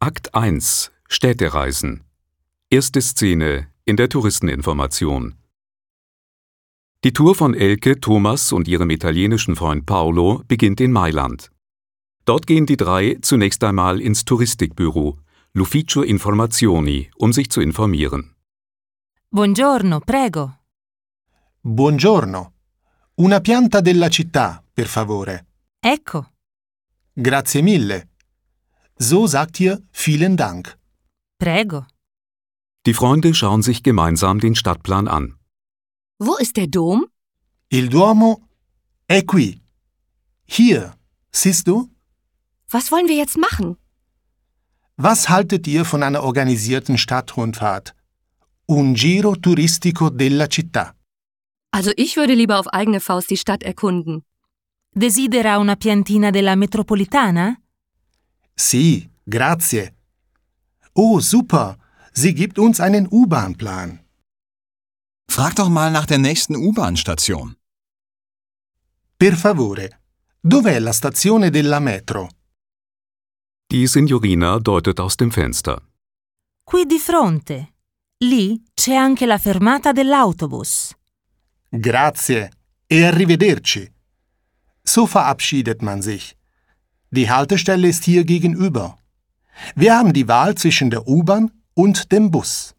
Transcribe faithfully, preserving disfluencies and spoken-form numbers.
Akt eins Städtereisen. Erste Szene in der Touristeninformation. Die Tour von Elke, Thomas und ihrem italienischen Freund Paolo beginnt in Mailand. Dort gehen die drei zunächst einmal ins Touristikbüro, l'Ufficio Informazioni, um sich zu informieren. Buongiorno, prego. Buongiorno. Una pianta della città, per favore. Ecco. Grazie mille. So sagt ihr vielen Dank. Prego. Die Freunde schauen sich gemeinsam den Stadtplan an. Wo ist der Dom? Il Duomo è qui. Hier, siehst du? Was wollen wir jetzt machen? Was haltet ihr von einer organisierten Stadtrundfahrt? Un giro turistico della città. Also ich würde lieber auf eigene Faust die Stadt erkunden. Desidera una piantina della metropolitana? Sì, grazie. Oh, super. Sie gibt uns einen U-Bahn-Plan. Frag doch mal nach der nächsten U-Bahn-Station. Per favore, dov'è la stazione della metro? Die Signorina deutet aus dem Fenster. Qui di fronte. Lì c'è anche la fermata dell'autobus. Grazie e arrivederci. So verabschiedet man sich. Die Haltestelle ist hier gegenüber. Wir haben die Wahl zwischen der U-Bahn und dem Bus.